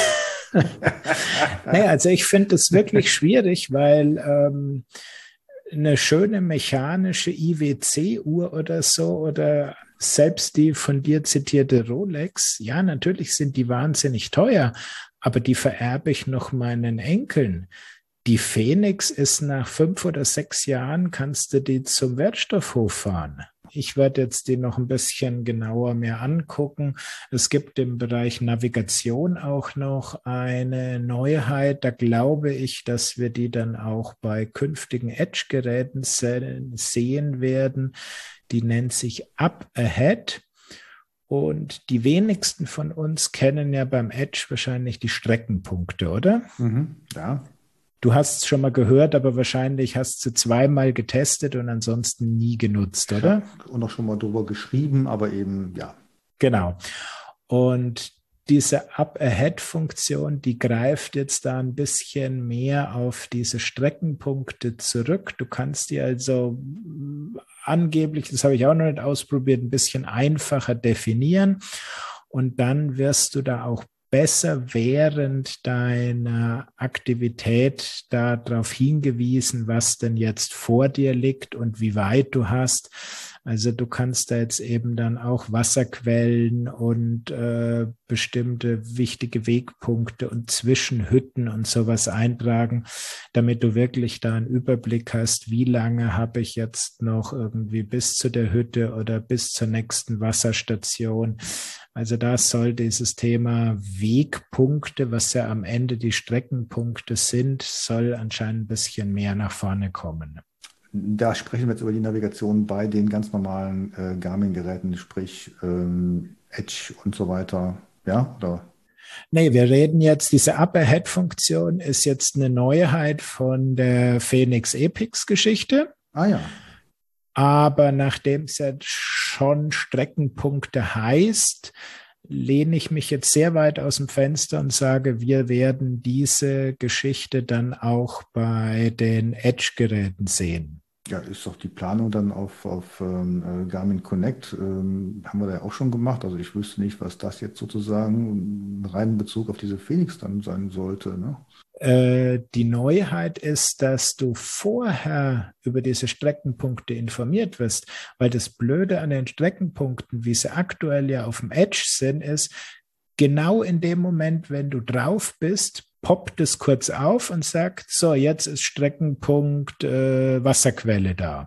Naja, also ich finde es wirklich schwierig, weil eine schöne mechanische IWC-Uhr oder so oder selbst die von dir zitierte Rolex, ja, natürlich sind die wahnsinnig teuer, aber die vererbe ich noch meinen Enkeln. Die Phoenix ist nach 5 oder 6 Jahren, kannst du die zum Wertstoffhof fahren. Ich werde jetzt die noch ein bisschen genauer mir angucken. Es gibt im Bereich Navigation auch noch eine Neuheit. Da glaube ich, dass wir die dann auch bei künftigen Edge-Geräten sehen werden. Die nennt sich Up Ahead. Und die wenigsten von uns kennen ja beim Edge wahrscheinlich die Streckenpunkte, oder? Ja. Du hast es schon mal gehört, aber wahrscheinlich hast du 2-mal getestet und ansonsten nie genutzt, oder? Und auch schon mal drüber geschrieben, aber eben, ja. Genau. Und diese Up-Ahead-Funktion, die greift jetzt da ein bisschen mehr auf diese Streckenpunkte zurück. Du kannst die also angeblich, das habe ich auch noch nicht ausprobiert, ein bisschen einfacher definieren. Und dann wirst du da auch besser während deiner Aktivität darauf hingewiesen, was denn jetzt vor dir liegt und wie weit du hast. Also du kannst da jetzt eben dann auch Wasserquellen und bestimmte wichtige Wegpunkte und Zwischenhütten und sowas eintragen, damit du wirklich da einen Überblick hast, wie lange habe ich jetzt noch irgendwie bis zu der Hütte oder bis zur nächsten Wasserstation. Also da soll dieses Thema Wegpunkte, was ja am Ende die Streckenpunkte sind, soll anscheinend ein bisschen mehr nach vorne kommen. Da sprechen wir jetzt über die Navigation bei den ganz normalen Garmin-Geräten, sprich Edge und so weiter. Ja, oder? Nee, wir reden jetzt, diese Up-Ahead-Funktion ist jetzt eine Neuheit von der Phoenix Epix-Geschichte. Ah ja. Aber nachdem es jetzt schon Streckenpunkte heißt, lehne ich mich jetzt sehr weit aus dem Fenster und sage, wir werden diese Geschichte dann auch bei den Edge-Geräten sehen. Ja, ist doch die Planung dann auf Garmin Connect, haben wir da ja auch schon gemacht. Also ich wüsste nicht, was das jetzt sozusagen rein in Bezug auf diese Phoenix dann sein sollte, ne? Die Neuheit ist, dass du vorher über diese Streckenpunkte informiert wirst, weil das Blöde an den Streckenpunkten, wie sie aktuell ja auf dem Edge sind, ist, genau in dem Moment, wenn du drauf bist, poppt es kurz auf und sagt, so, jetzt ist Streckenpunkt Wasserquelle da.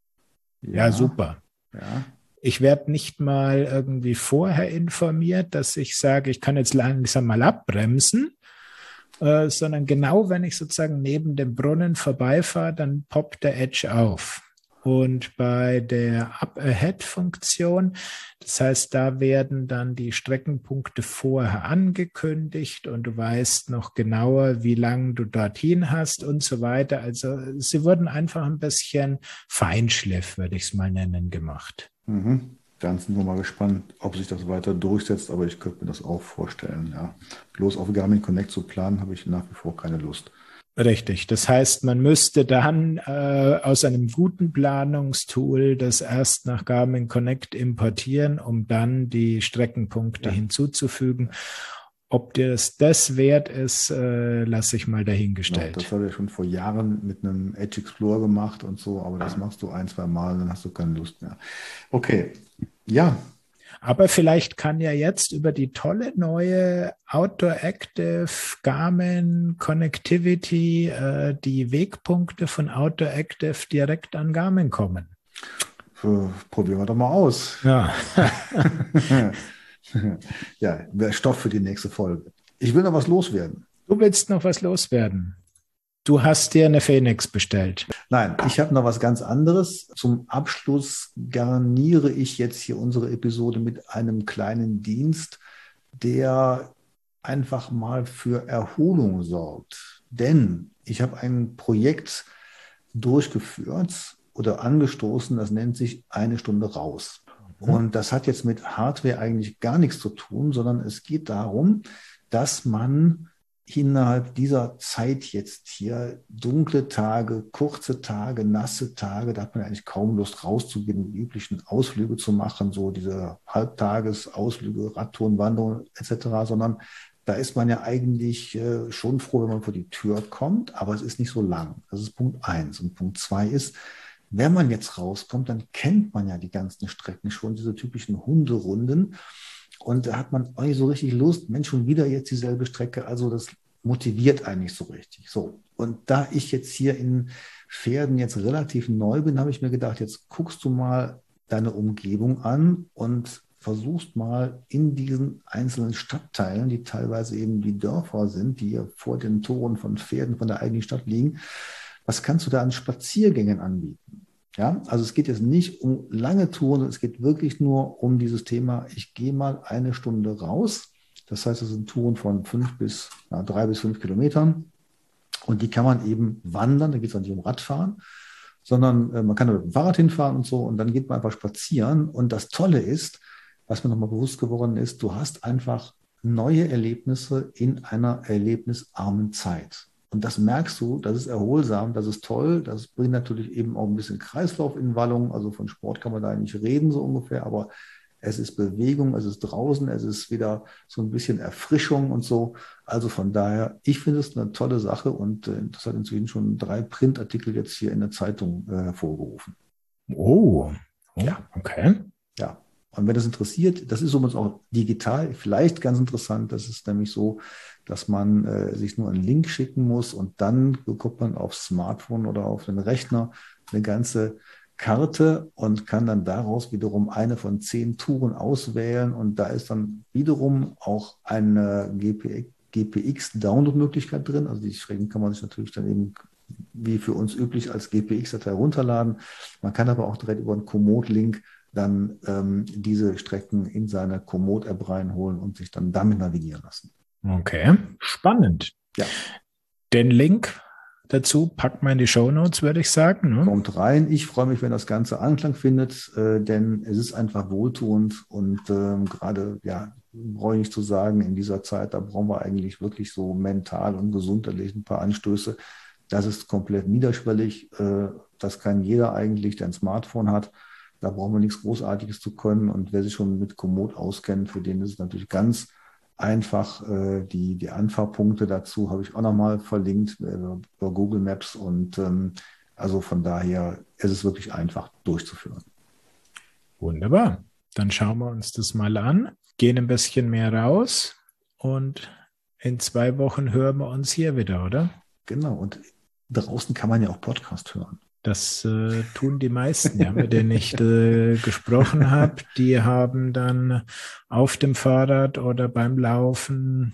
Ja, super. Ja. Ich werde nicht mal irgendwie vorher informiert, dass ich sage, ich kann jetzt langsam mal abbremsen, sondern genau, wenn ich sozusagen neben dem Brunnen vorbeifahre, dann poppt der Edge auf. Und bei der Up-Ahead-Funktion, das heißt, da werden dann die Streckenpunkte vorher angekündigt und du weißt noch genauer, wie lange du dorthin hast und so weiter. Also sie wurden einfach ein bisschen Feinschliff, würde ich es mal nennen, gemacht. Mhm. Dann sind wir mal gespannt, ob sich das weiter durchsetzt, aber ich könnte mir das auch vorstellen. Ja. Bloß auf Garmin Connect zu planen, habe ich nach wie vor keine Lust. Richtig. Das heißt, man müsste dann aus einem guten Planungstool das erst nach Garmin Connect importieren, um dann die Streckenpunkte hinzuzufügen. Ob dir das wert ist, lasse ich mal dahingestellt. Ja, das habe ich schon vor Jahren mit einem Edge Explorer gemacht und so, aber das machst du ein, zwei Mal, dann hast du keine Lust mehr. Okay, ja. Aber vielleicht kann ja jetzt über die tolle neue Outdoor Active Garmin Connectivity die Wegpunkte von Outdoor Active direkt an Garmin kommen. Probieren wir doch mal aus. Ja. Ja, wäre Stoff für die nächste Folge. Ich will noch was loswerden. Du willst noch was loswerden. Du hast dir eine Phoenix bestellt. Nein, ich habe noch was ganz anderes. Zum Abschluss garniere ich jetzt hier unsere Episode mit einem kleinen Dienst, der einfach mal für Erholung sorgt. Denn ich habe ein Projekt durchgeführt oder angestoßen, das nennt sich 1 Stunde raus. Und das hat jetzt mit Hardware eigentlich gar nichts zu tun, sondern es geht darum, dass man innerhalb dieser Zeit jetzt hier dunkle Tage, kurze Tage, nasse Tage, da hat man eigentlich kaum Lust rauszugehen, die üblichen Ausflüge zu machen, so diese Halbtagesausflüge, Radtouren, Wanderungen etc., sondern da ist man ja eigentlich schon froh, wenn man vor die Tür kommt, aber es ist nicht so lang. Das ist Punkt 1. Und Punkt 2 ist, wenn man jetzt rauskommt, dann kennt man ja die ganzen Strecken schon, diese typischen Hunderunden. Und da hat man auch nicht so richtig Lust, Mensch, schon wieder jetzt dieselbe Strecke. Also das motiviert eigentlich so richtig. So. Und da ich jetzt hier in Pferden jetzt relativ neu bin, habe ich mir gedacht, jetzt guckst du mal deine Umgebung an und versuchst mal in diesen einzelnen Stadtteilen, die teilweise eben die Dörfer sind, die hier vor den Toren von Pferden von der eigenen Stadt liegen, was kannst du da an Spaziergängen anbieten? Ja, also es geht jetzt nicht um lange Touren, es geht wirklich nur um dieses Thema, ich gehe mal 1 Stunde raus. Das heißt, es sind Touren von 3 bis 5 Kilometern. Und die kann man eben wandern, da geht es auch nicht um Radfahren, sondern man kann da mit dem Fahrrad hinfahren und so. Und dann geht man einfach spazieren. Und das Tolle ist, was mir nochmal bewusst geworden ist, du hast einfach neue Erlebnisse in einer erlebnisarmen Zeit. Und das merkst du, das ist erholsam, das ist toll, das bringt natürlich eben auch ein bisschen Kreislauf in Wallung, also von Sport kann man da nicht reden so ungefähr, aber es ist Bewegung, es ist draußen, es ist wieder so ein bisschen Erfrischung und so. Also von daher, ich finde es eine tolle Sache und das hat inzwischen schon 3 Printartikel jetzt hier in der Zeitung hervorgerufen. Oh, Ja. Okay. Ja. Und wenn das interessiert, das ist übrigens auch digital vielleicht ganz interessant. Das ist nämlich so, dass man sich nur einen Link schicken muss und dann bekommt man aufs Smartphone oder auf den Rechner eine ganze Karte und kann dann daraus wiederum eine von 10 Touren auswählen. Und da ist dann wiederum auch eine GPX-Download-Möglichkeit drin. Also die Strecken kann man sich natürlich dann eben wie für uns üblich als GPX-Datei runterladen. Man kann aber auch direkt über einen Komoot-Link dann diese Strecken in seine Komoot-App reinholen und sich dann damit navigieren lassen. Okay, spannend. Ja. Den Link dazu packt man in die Shownotes, würde ich sagen. Ne? Kommt rein. Ich freue mich, wenn das Ganze Anklang findet, denn es ist einfach wohltuend und gerade, ja, brauche ich nicht zu sagen, in dieser Zeit, da brauchen wir eigentlich wirklich so mental und gesundheitlich ein paar Anstöße. Das ist komplett niederschwellig. Das kann jeder eigentlich, der ein Smartphone hat. Da brauchen wir nichts Großartiges zu können. Und wer sich schon mit Komoot auskennt, für den ist es natürlich ganz einfach. Die Anfahrpunkte dazu habe ich auch nochmal verlinkt über Google Maps. Und also von daher ist es wirklich einfach durchzuführen. Wunderbar. Dann schauen wir uns das mal an, gehen ein bisschen mehr raus und in 2 Wochen hören wir uns hier wieder, oder? Genau. Und draußen kann man ja auch Podcast hören. Das tun die meisten, ja, mit denen ich gesprochen habe. Die haben dann auf dem Fahrrad oder beim Laufen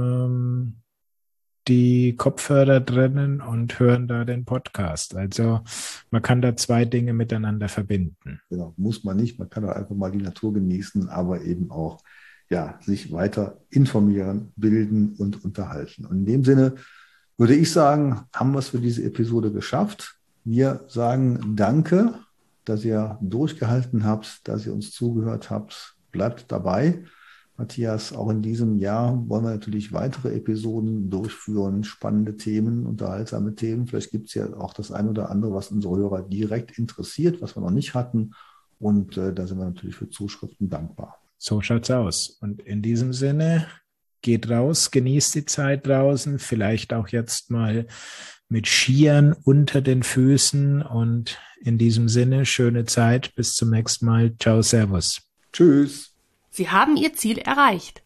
die Kopfhörer drinnen und hören da den Podcast. Also man kann da 2 Dinge miteinander verbinden. Genau, muss man nicht. Man kann auch einfach mal die Natur genießen, aber eben auch ja, sich weiter informieren, bilden und unterhalten. Und in dem Sinne würde ich sagen, haben wir es für diese Episode geschafft. Wir sagen danke, dass ihr durchgehalten habt, dass ihr uns zugehört habt. Bleibt dabei. Matthias, auch in diesem Jahr wollen wir natürlich weitere Episoden durchführen, spannende Themen, unterhaltsame Themen. Vielleicht gibt es ja auch das eine oder andere, was unsere Hörer direkt interessiert, was wir noch nicht hatten. Und da sind wir natürlich für Zuschriften dankbar. So schaut's aus. Und in diesem Sinne, geht raus, genießt die Zeit draußen, vielleicht auch jetzt mal mit Skiern unter den Füßen. Und in diesem Sinne, schöne Zeit. Bis zum nächsten Mal. Ciao, Servus. Tschüss. Sie haben Ihr Ziel erreicht.